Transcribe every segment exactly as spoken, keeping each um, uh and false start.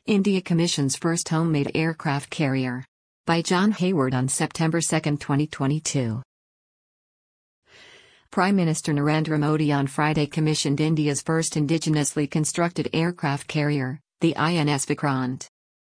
India commissions first homemade aircraft carrier. By John Hayward on September second, twenty twenty-two. Prime Minister Narendra Modi on Friday commissioned India's first indigenously constructed aircraft carrier, the I N S Vikrant.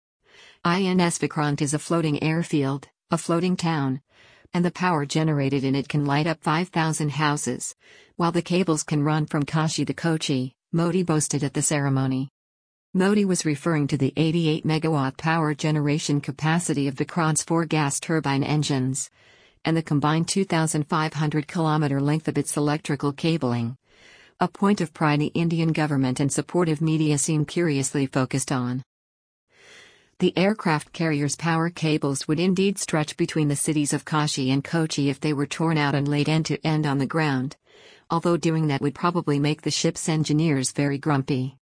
I N S Vikrant is a floating airfield, a floating town, and the power generated in it can light up five thousand houses, while the cables can run from Kashi to Kochi, Modi boasted at the ceremony. Modi was referring to the eighty-eight megawatt power generation capacity of Vikrant's four gas turbine engines, and the combined two thousand five hundred kilometer length of its electrical cabling. A point of pride the Indian government and supportive media seem curiously focused on. The aircraft carrier's power cables would indeed stretch between the cities of Kashi and Kochi if they were torn out and laid end to end on the ground, although doing that would probably make the ship's engineers very grumpy.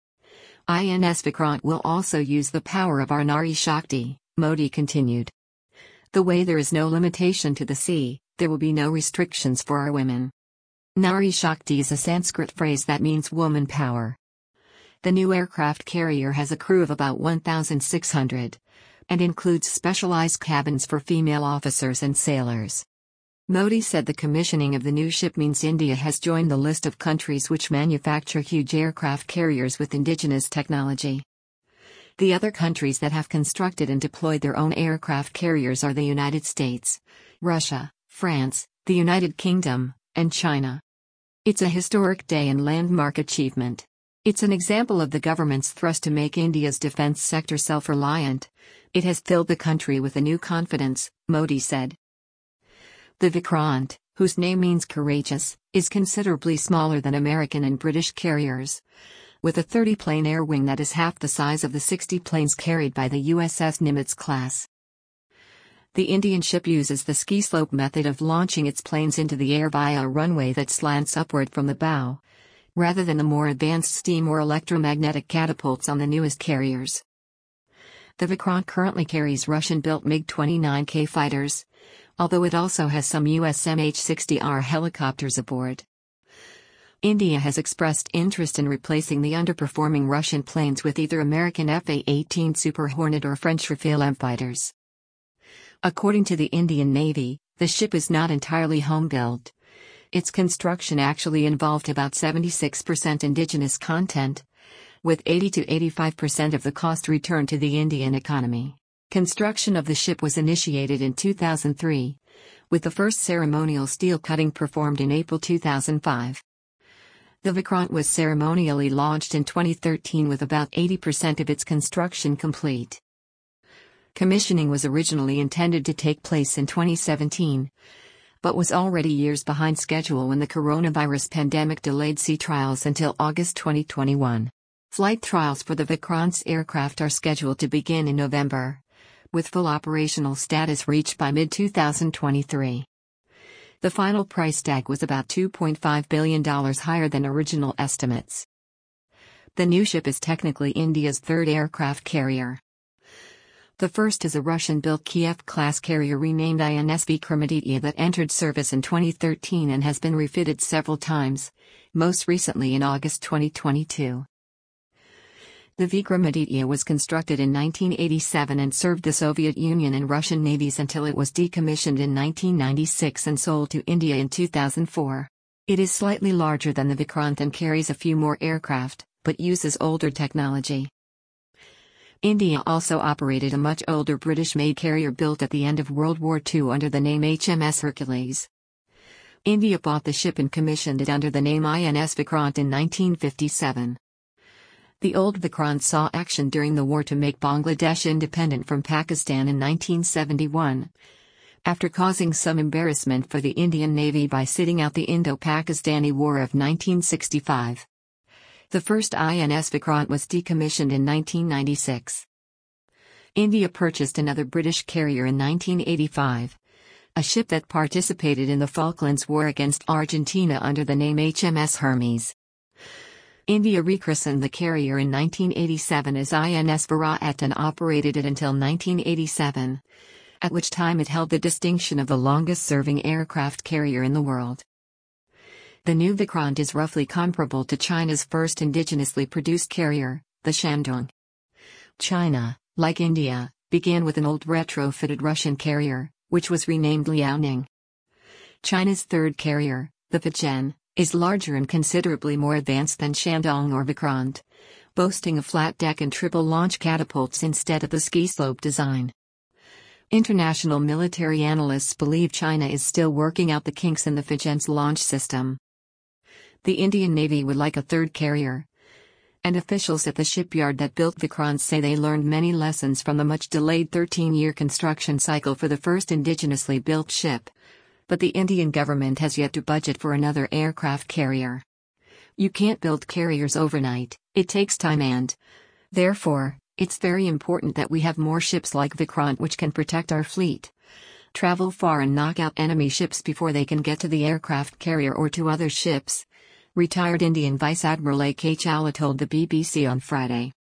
I N S Vikrant will also use the power of our Nari Shakti, Modi continued. The way there is no limitation to the sea, there will be no restrictions for our women. Nari Shakti is a Sanskrit phrase that means woman power. The new aircraft carrier has a crew of about one thousand six hundred, and includes specialized cabins for female officers and sailors. Modi said the commissioning of the new ship means India has joined the list of countries which manufacture huge aircraft carriers with indigenous technology. The other countries that have constructed and deployed their own aircraft carriers are the United States, Russia, France, the United Kingdom, and China. It's a historic day and landmark achievement. It's an example of the government's thrust to make India's defense sector self-reliant. It has filled the country with a new confidence, Modi said. The Vikrant, whose name means courageous, is considerably smaller than American and British carriers, with a thirty-plane air wing that is half the size of the sixty planes carried by the U S S Nimitz class. The Indian ship uses the ski slope method of launching its planes into the air via a runway that slants upward from the bow, rather than the more advanced steam or electromagnetic catapults on the newest carriers. The Vikrant currently carries Russian-built MiG twenty-nine K fighters, although it also has some U S M H sixty R helicopters aboard. India has expressed interest in replacing the underperforming Russian planes with either American F A eighteen Super Hornet or French Rafale M fighters. According to the Indian Navy, the ship is not entirely home-built. Its construction actually involved about seventy-six percent indigenous content, with eighty to eighty-five percent of the cost returned to the Indian economy. Construction of the ship was initiated in two thousand three, with the first ceremonial steel cutting performed in April two thousand five. The Vikrant was ceremonially launched in twenty thirteen with about eighty percent of its construction complete. Commissioning was originally intended to take place in twenty seventeen, but was already years behind schedule when the coronavirus pandemic delayed sea trials until August twenty twenty-one. Flight trials for the Vikrant's aircraft are scheduled to begin in November, with full operational status reached by mid twenty twenty-three. The final price tag was about two point five billion dollars higher than original estimates. The new ship is technically India's third aircraft carrier. The first is a Russian-built Kiev-class carrier renamed I N S Vikramaditya that entered service in twenty thirteen and has been refitted several times, most recently in August twenty twenty-two. The Vikramaditya was constructed in nineteen eighty-seven and served the Soviet Union and Russian navies until it was decommissioned in nineteen ninety-six and sold to India in two thousand four. It is slightly larger than the Vikrant and carries a few more aircraft, but uses older technology. India also operated a much older British-made carrier built at the end of World War Two under the name H M S Hercules. India bought the ship and commissioned it under the name I N S Vikrant in nineteen fifty-seven. The old Vikrant saw action during the war to make Bangladesh independent from Pakistan in nineteen seventy-one, after causing some embarrassment for the Indian Navy by sitting out the Indo-Pakistani War of nineteen sixty-five. The first I N S Vikrant was decommissioned in nineteen ninety-six. India purchased another British carrier in nineteen eighty-five, a ship that participated in the Falklands War against Argentina under the name H M S Hermes. India rechristened the carrier in nineteen eighty-seven as I N S Virat and operated it until nineteen eighty-seven, at which time it held the distinction of the longest-serving aircraft carrier in the world. The new Vikrant is roughly comparable to China's first indigenously produced carrier, the Shandong. China, like India, began with an old retrofitted Russian carrier, which was renamed Liaoning. China's third carrier, the Fujian, is larger and considerably more advanced than Shandong or Vikrant, boasting a flat deck and triple launch catapults instead of the ski slope design. International military analysts believe China is still working out the kinks in the Fujian's launch system. The Indian Navy would like a third carrier, and officials at the shipyard that built Vikrant say they learned many lessons from the much-delayed thirteen-year construction cycle for the first indigenously built ship. But the Indian government has yet to budget for another aircraft carrier. You can't build carriers overnight, it takes time and, therefore, it's very important that we have more ships like Vikrant which can protect our fleet, travel far and knock out enemy ships before they can get to the aircraft carrier or to other ships. Retired Indian Vice Admiral A K Chawla told the B B C on Friday.